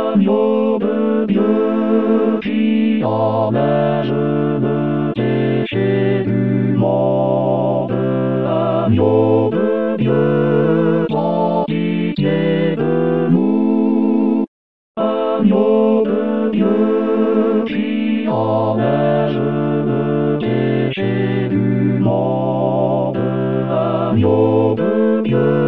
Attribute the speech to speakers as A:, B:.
A: agnoble Dieu qui enneige le péché du monde. Agnoble Dieu, prends pitié de nous. Agnoble Dieu qui enneige le péché du monde. Agnoble Dieu.